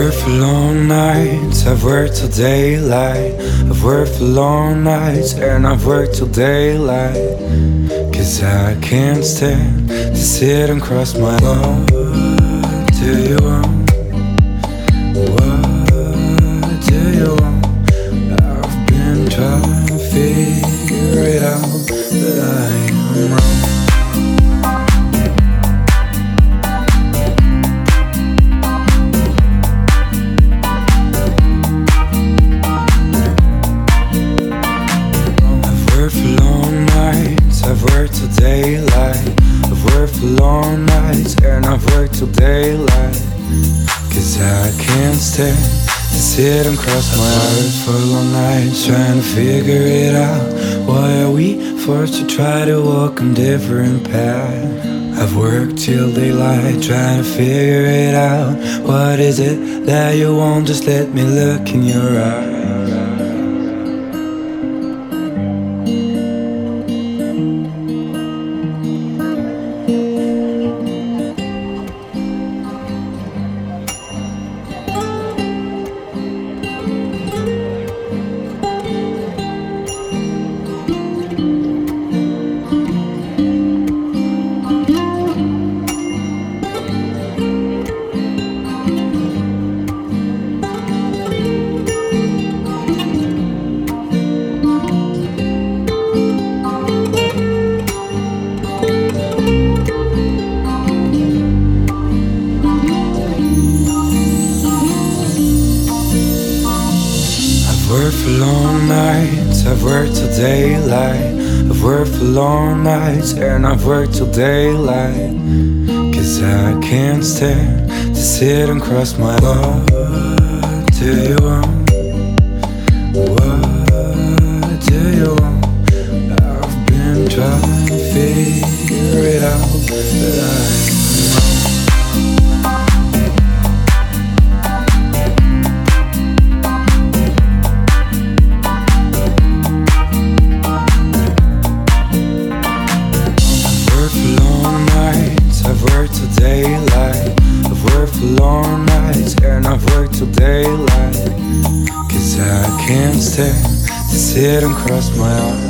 worked for long nights, I've worked till daylight. I've worked for long nights and I've worked till daylight. Cause I can't stand to sit and cross my arms. What do you want? What do you want? I've been trying to figure it out, but I am wrong. I've worked till daylight. I've worked for long nights and I've worked till daylight. Cause I can't stand to sit and cross my arms for long nights trying to figure it out. Why are we forced to try to walk on different paths? I've worked till daylight trying to figure it out. What is it that you want? Just let me look in your eyes. I've worked for long nights, I've worked till daylight. I've worked for long nights and I've worked till daylight. Cause I can't stand to sit and cross my arms. What do you want? What do you want? I've been trying to figure it out, but I I've worked till daylight. I've worked for long nights and I've worked till daylight. Cause I can't stand to sit and cross my arms.